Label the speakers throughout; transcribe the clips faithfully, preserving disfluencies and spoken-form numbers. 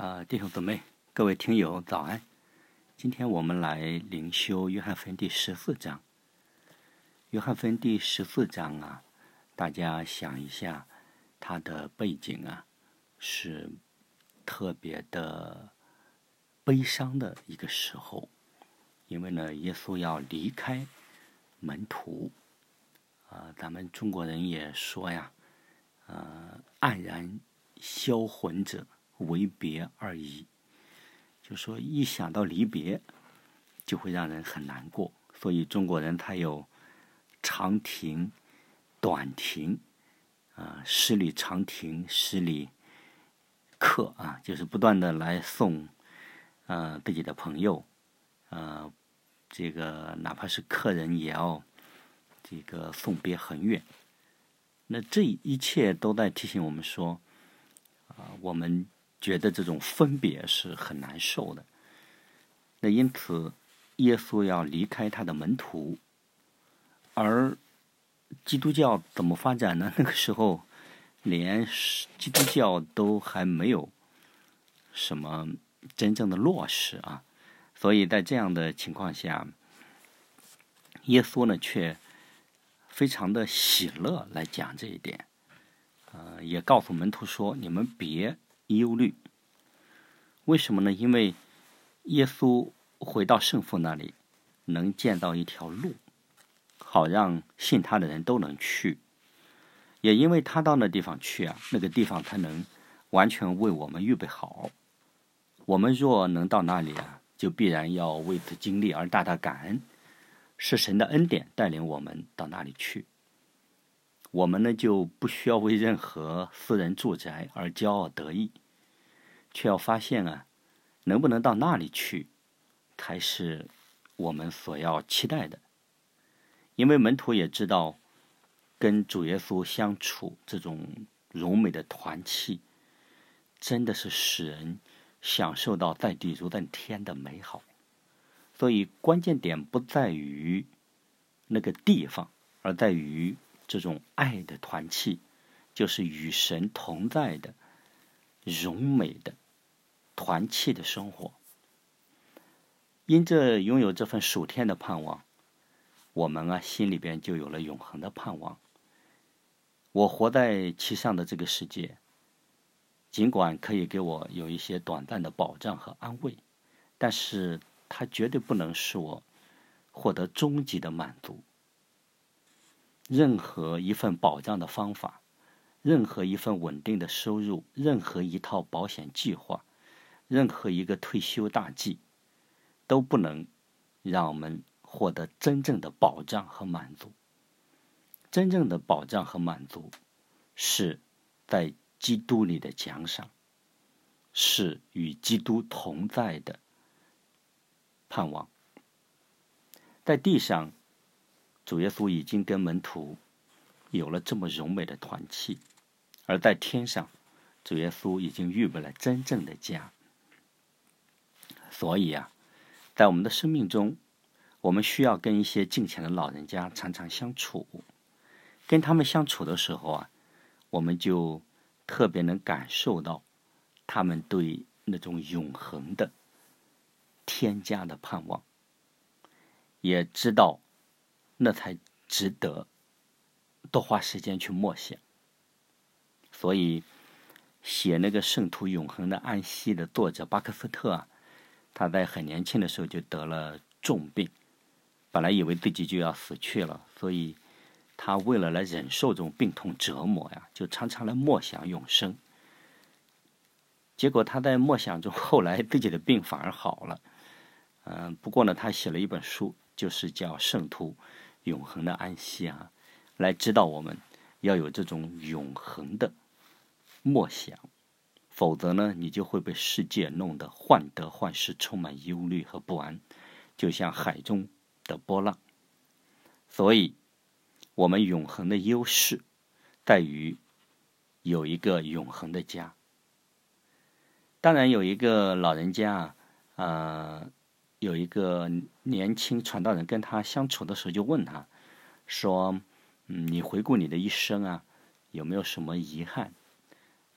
Speaker 1: 啊，弟兄姊妹，各位听友早安。今天我们来灵修约翰福音第十四章。约翰福音第十四章啊，大家想一下，它的背景啊是特别的悲伤的一个时候，因为呢，耶稣要离开门徒。啊、呃，咱们中国人也说呀，呃，黯然销魂者，为别而已。就说一想到离别，就会让人很难过。所以中国人他有长亭、短亭，啊、呃，十里长亭，十里客啊，就是不断的来送，呃，自己的朋友，呃，这个哪怕是客人也要这个送别很远。那这一切都在提醒我们说，啊、呃，我们觉得这种分别是很难受的。那因此，耶稣要离开他的门徒，而基督教怎么发展呢？那个时候，连基督教都还没有什么真正的落实啊。所以在这样的情况下，耶稣呢却非常的喜乐来讲这一点，呃，也告诉门徒说：“你们别忧虑。”为什么呢？因为耶稣回到圣父那里，能建造一条路，好让信他的人都能去。也因为他到那地方去啊，那个地方才能完全为我们预备好。我们若能到那里啊，就必然要为此经历而大大感恩，是神的恩典带领我们到那里去。我们呢就不需要为任何私人住宅而骄傲得意，却要发现啊，能不能到那里去，才是我们所要期待的。因为门徒也知道，跟主耶稣相处这种柔美的团契，真的是使人享受到在地如在天的美好。所以关键点不在于那个地方，而在于这种爱的团契，就是与神同在的柔美的团契的生活。因着拥有这份属天的盼望，我们啊心里边就有了永恒的盼望。我活在其上的这个世界，尽管可以给我有一些短暂的保障和安慰，但是它绝对不能使我获得终极的满足。任何一份保障的方法，任何一份稳定的收入，任何一套保险计划，任何一个退休大计，都不能让我们获得真正的保障和满足。真正的保障和满足是在基督里的奖赏，是与基督同在的盼望。在地上，主耶稣已经跟门徒有了这么柔美的团契，而在天上，主耶稣已经预备了真正的家。所以啊，在我们的生命中，我们需要跟一些敬虔的老人家常常相处。跟他们相处的时候啊，我们就特别能感受到他们对那种永恒的天家的盼望，也知道那才值得多花时间去默想。所以写那个圣徒永恒的安息的作者巴克斯特啊，他在很年轻的时候就得了重病，本来以为自己就要死去了，所以他为了来忍受这种病痛折磨呀，就常常来默想永生。结果他在默想中，后来自己的病反而好了。嗯、呃，不过呢，他写了一本书，就是叫《圣徒永恒的安息》啊，来指导我们要有这种永恒的默想，否则呢，你就会被世界弄得患得患失，充满忧虑和不安，就像海中的波浪。所以我们永恒的优势在于有一个永恒的家。当然有一个老人家啊，呃，有一个年轻传道人跟他相处的时候就问他说，嗯，你回顾你的一生啊，有没有什么遗憾？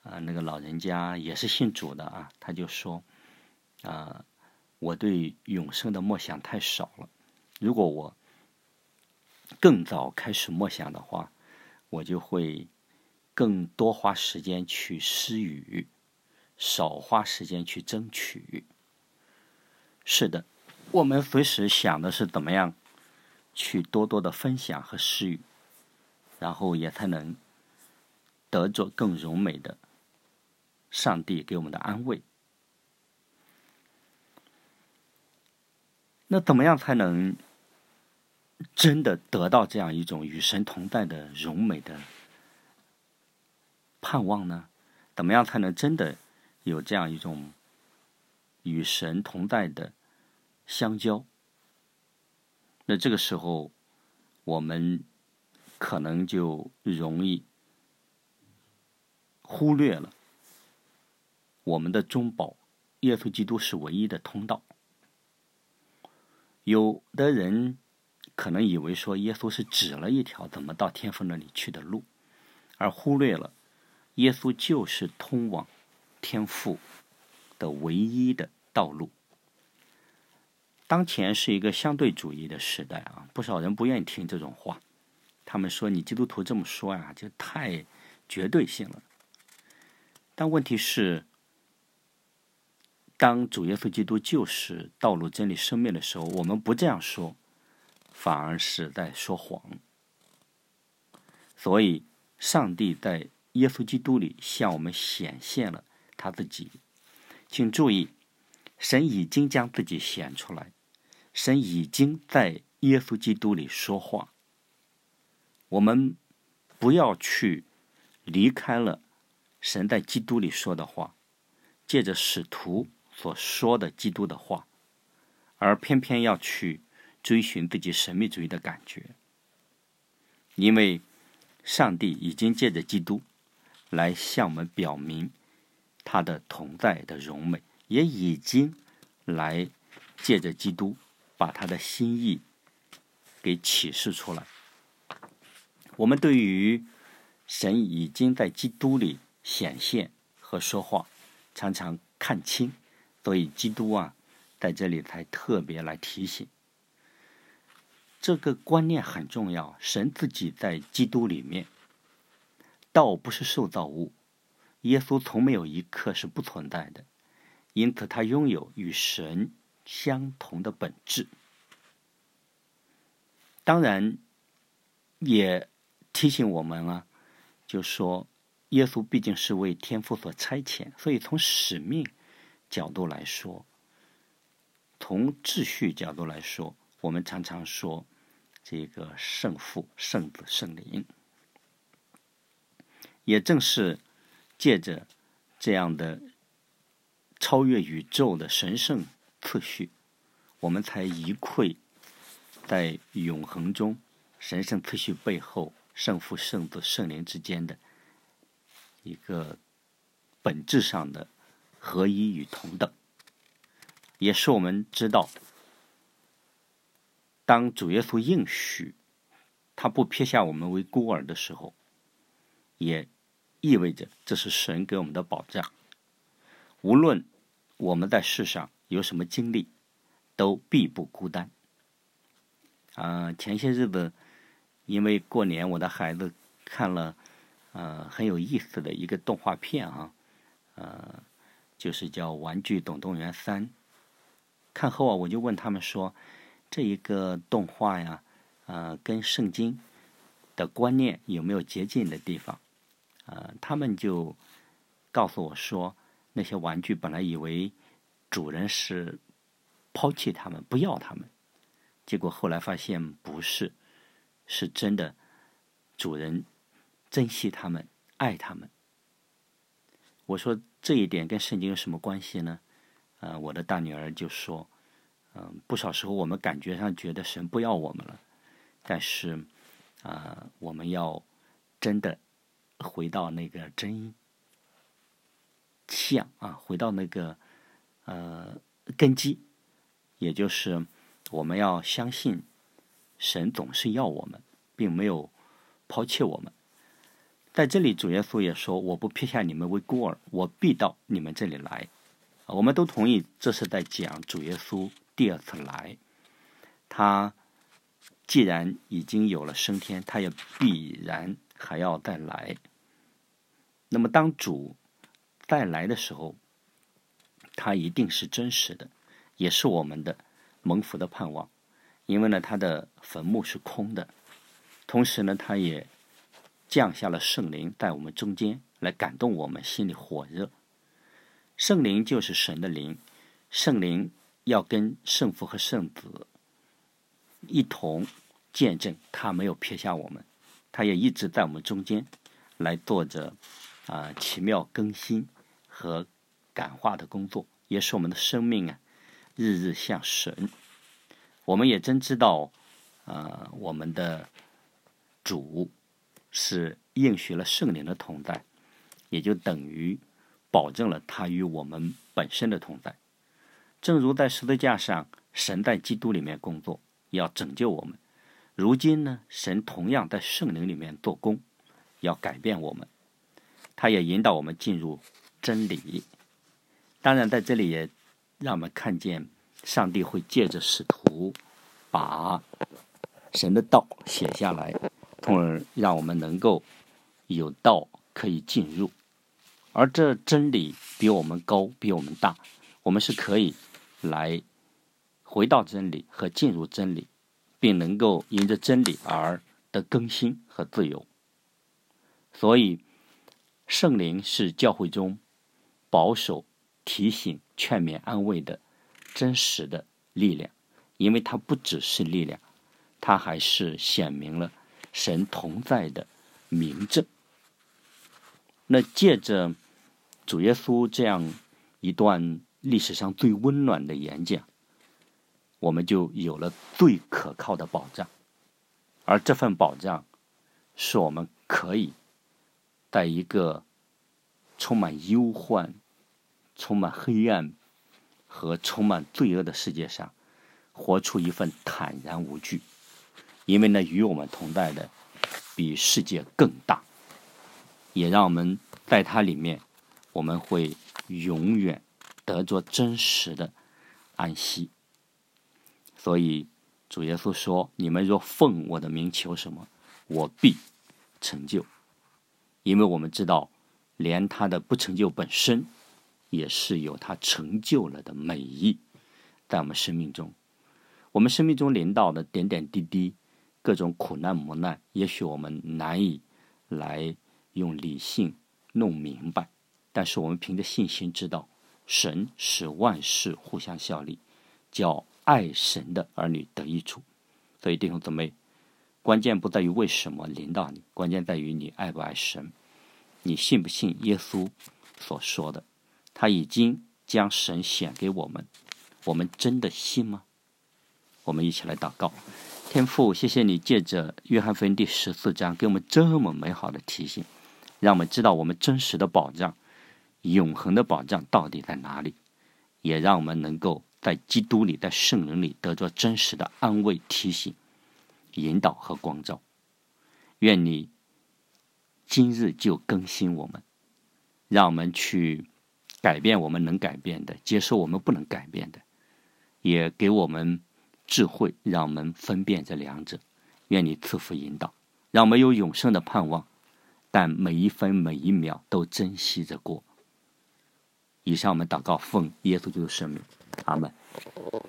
Speaker 1: 啊，那个老人家也是信主的啊，他就说啊，我对永生的默想太少了，如果我更早开始默想的话，我就会更多花时间去施予，少花时间去争取。是的，我们随时想的是怎么样去多多的分享和施予，然后也才能得着更柔美的上帝给我们的安慰。那怎么样才能真的得到这样一种与神同在的柔美的盼望呢？怎么样才能真的有这样一种与神同在的相交？那这个时候我们可能就容易忽略了我们的中保耶稣基督是唯一的通道。有的人可能以为说耶稣是指了一条怎么到天父那里去的路，而忽略了耶稣就是通往天父的唯一的道路。当前是一个相对主义的时代啊，不少人不愿意听这种话，他们说你基督徒这么说呀，就太绝对性了。但问题是，当主耶稣基督就是道路、真理、生命的时候，我们不这样说，反而是在说谎。所以上帝在耶稣基督里向我们显现了他自己。请注意，神已经将自己显出来，神已经在耶稣基督里说话。我们不要去离开了神在基督里说的话，借着使徒所说的基督的话，而偏偏要去追寻自己神秘主义的感觉。因为上帝已经借着基督来向我们表明他的同在的荣美，也已经来借着基督把他的心意给启示出来。我们对于神已经在基督里显现和说话常常看清，所以基督啊在这里才特别来提醒。这个观念很重要，神自己在基督里面，道不是受造物，耶稣从没有一刻是不存在的，因此他拥有与神相同的本质。当然也提醒我们啊，就说耶稣毕竟是为天父所差遣，所以从使命角度来说，从秩序角度来说，我们常常说这个圣父、圣子、圣灵。也正是借着这样的超越宇宙的神圣次序，我们才一窥在永恒中神圣次序背后圣父、圣子、圣灵之间的一个本质上的合一与同等。也是我们知道，当主耶稣应许他不撇下我们为孤儿的时候，也意味着这是神给我们的保障。无论我们在世上有什么经历，都必不孤单。啊、呃，前些日子因为过年，我的孩子看了呃很有意思的一个动画片啊，呃，就是叫《玩具总动员三》。看后啊，我就问他们说，这一个动画呀，呃，跟圣经的观念有没有接近的地方？呃，他们就告诉我说，那些玩具本来以为主人是抛弃他们，不要他们，结果后来发现不是，是真的主人珍惜他们，爱他们。我说这一点跟圣经有什么关系呢？呃，我的大女儿就说，嗯、呃，不少时候我们感觉上觉得神不要我们了，但是啊、呃，我们要真的回到那个真相啊，回到那个呃根基，也就是我们要相信神总是要我们，并没有抛弃我们。 在这里主耶稣也说，我不撇下你们为孤儿，我必到你们这里来。我们都同意这是在讲主耶稣第二次来，他既然已经有了升天，他也必然还要再来。那么当主再来的时候，他一定是真实的，也是我们的蒙福的盼望。因为呢，他的坟墓是空的，同时呢，他也降下了圣灵在我们中间，来感动我们心里火热。圣灵就是神的灵，圣灵要跟圣父和圣子一同见证他没有撇下我们，他也一直在我们中间来做着啊、呃、奇妙更新和感化的工作，也使我们的生命啊日日向神。我们也真知道呃我们的主是应许了圣灵的同在，也就等于保证了他与我们本身的同在。正如在十字架上，神在基督里面工作，要拯救我们。如今呢，神同样在圣灵里面做工，要改变我们。他也引导我们进入真理。当然，在这里也让我们看见，上帝会借着使徒把神的道写下来，从而让我们能够有道可以进入。而这真理比我们高，比我们大，我们是可以来回到真理和进入真理，并能够因着真理而得更新和自由。所以圣灵是教会中保守、提醒、劝勉、安慰的真实的力量，因为它不只是力量，它还是显明了神同在的明证。那借着主耶稣这样一段历史上最温暖的演讲，我们就有了最可靠的保障。而这份保障是我们可以在一个充满忧患、充满黑暗和充满罪恶的世界上，活出一份坦然无惧。因为呢，与我们同在的比世界更大，也让我们在它里面，我们会永远得着真实的安息。所以主耶稣说，你们若奉我的名求什么，我必成就。因为我们知道，连他的不成就本身也是有他成就了的美意在我们生命中。我们生命中临到的点点滴滴，各种苦难磨难，也许我们难以来用理性弄明白，但是我们凭着信心知道，神使万事互相效力，叫爱神的儿女得益处。所以弟兄姊妹，关键不在于为什么临到你，关键在于你爱不爱神，你信不信耶稣所说的，他已经将神显给我们，我们真的信吗？我们一起来祷告。天父，谢谢你借着约翰福音第十四章给我们这么美好的提醒，让我们知道我们真实的保障，永恒的保障到底在哪里，也让我们能够在基督里，在圣灵里得着真实的安慰、提醒、引导和光照。愿你今日就更新我们，让我们去改变我们能改变的，接受我们不能改变的，也给我们智慧，让我们分辨这两者。愿你赐福引导，让我们有永生的盼望，但每一分每一秒都珍惜着过。以上我们祷告，奉耶稣基督圣名，阿们。